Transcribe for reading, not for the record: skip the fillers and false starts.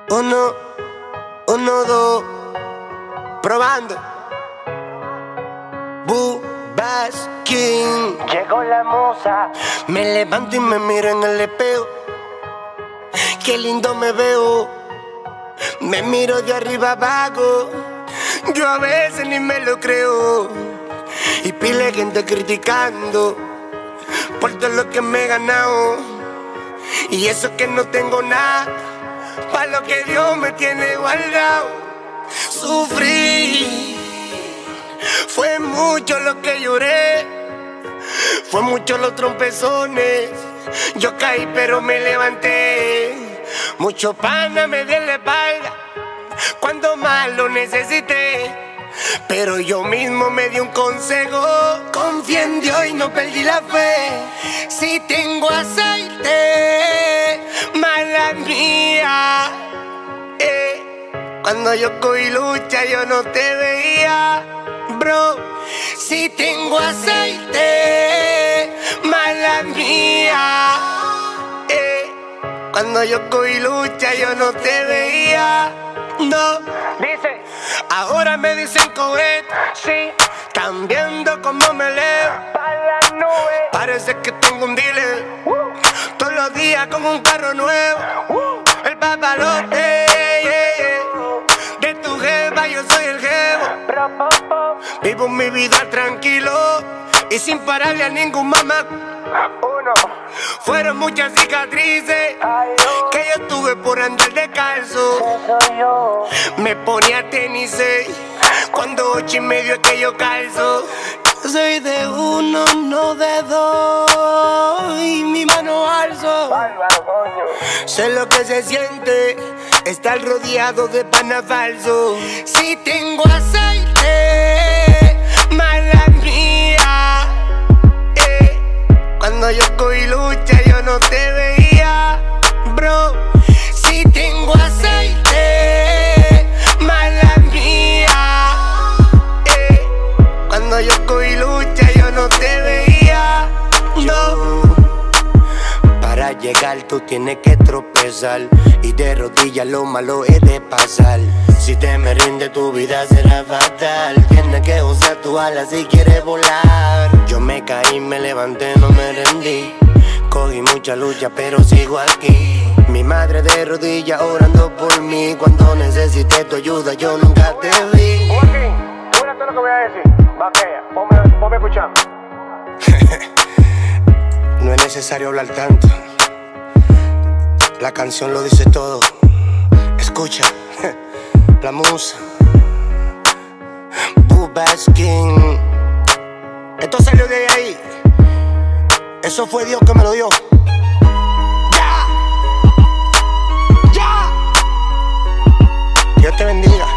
Uno, uno, dos, probando. Bubas King. Llegó la musa. Me levanto y me miro en el espejo. Qué lindo me veo. Me miro de arriba abajo. Yo a veces ni me lo creo. Y pile gente criticando por todo lo que me he ganado. Y eso que no tengo nada, pa' lo que Dios me tiene guardado. Sufrí, fue mucho lo que lloré, fue mucho los trompezones. Yo caí pero me levanté. Mucho pana me dio en la espalda cuando más lo necesité, pero yo mismo me di un consejo. Confié en Dios y no perdí la fe. Si tengo aceite, mala mía. Cuando yo cogí lucha yo no te veía, bro. Si tengo aceite, mala mía. Cuando yo cogí lucha yo no te veía, no. Dice, Ahora me dicen cohete, sí, están viendo cómo me leo. pa' la nube. Parece que tengo un dealer, todos los días con un carro nuevo. El papalote, de tu jeva yo soy el jevo. Vivo mi vida tranquilo y sin pararle a ningún mamá. Uno, Fueron muchas cicatrices ay, oh, que yo tuve por andar descalzo. soy yo. Me ponía tenis cuando 8:30 es que yo calzo. Yo soy de uno, no de dos, y mi mano alzo. Bárbaro, coño. Sé lo que se siente estar rodeado de pana falso. Si tengo aceite, mala mía. Cuando yo cogí lucha yo no te veía, bro. Si tengo aceite, mala mía. Cuando yo cogí lucha yo no te veía, no. Para llegar tú tienes que tropezar, y de rodillas lo malo es de pasar. Si te me rinde tu vida será fatal. Tienes que usar tu alas si quieres volar. Yo me caí, me levanté, no me rendí. Cogí mucha lucha pero sigo aquí. Mi madre de rodillas orando por mí. Cuando necesité tu ayuda yo nunca te vi. Joaquín, tú verás todo lo que voy a decir. Vaquea, ponme a escuchar. No es necesario hablar tanto, la canción lo dice todo. Escucha, la musa, Bubas King. Esto salió de ahí, eso fue Dios que me lo dio. Ya, ya. Dios te bendiga.